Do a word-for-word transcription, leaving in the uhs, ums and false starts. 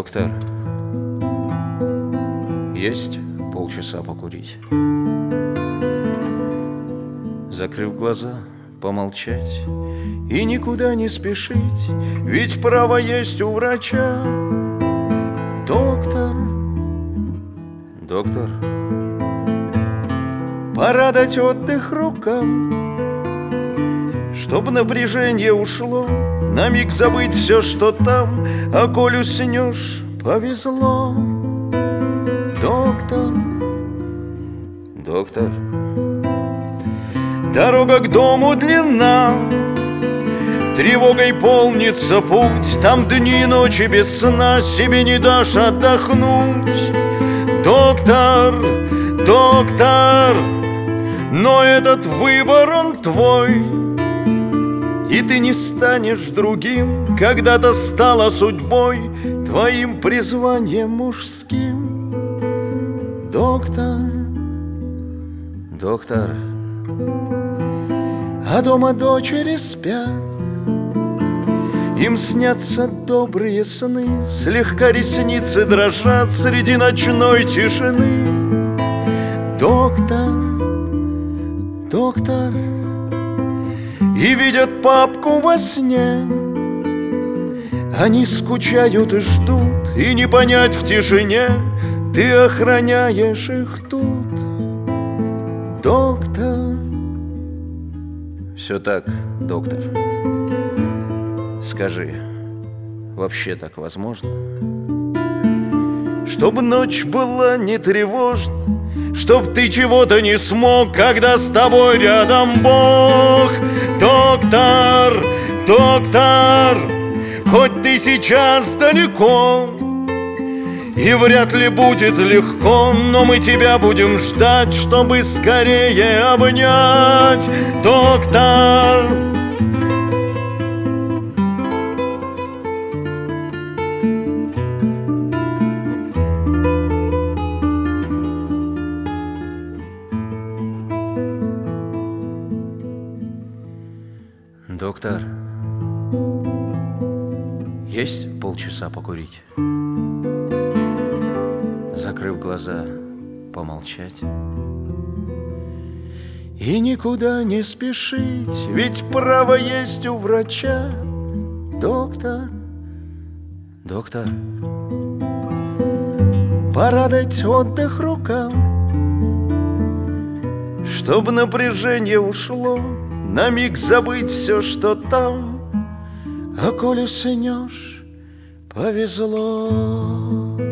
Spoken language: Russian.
Доктор, есть полчаса покурить? Закрыв глаза, помолчать и никуда не спешить, ведь право есть у врача. Доктор, доктор, пора дать отдых рукам, чтоб напряжение ушло, на миг забыть все, что там, а коль уснешь, повезло. Доктор, доктор, дорога к дому длинна, тревогой полнится путь, там дни и ночи без сна, себе не дашь отдохнуть. Доктор, доктор, но этот выбор он твой, и ты не станешь другим, когда-то стала судьбой твоим призванием мужским. Доктор, доктор, а дома дочери спят, им снятся добрые сны, слегка ресницы дрожат среди ночной тишины. Доктор, доктор, и видят папку во сне, они скучают и ждут, и не понять в тишине, ты охраняешь их тут. Доктор. Все так, доктор. Скажи, вообще так возможно? Чтоб ночь была не тревожна, чтоб ты чего-то не смог, когда с тобой рядом Бог. Доктор, доктор, хоть ты сейчас далеко, и вряд ли будет легко, но мы тебя будем ждать, чтобы скорее обнять. Доктор. Доктор, есть полчаса покурить? Закрыв глаза, помолчать и никуда не спешить, ведь право есть у врача. Доктор, доктор, пора дать отдых рукам, чтоб напряжение ушло, на миг забыть все, что там, а коли уснешь, повезло.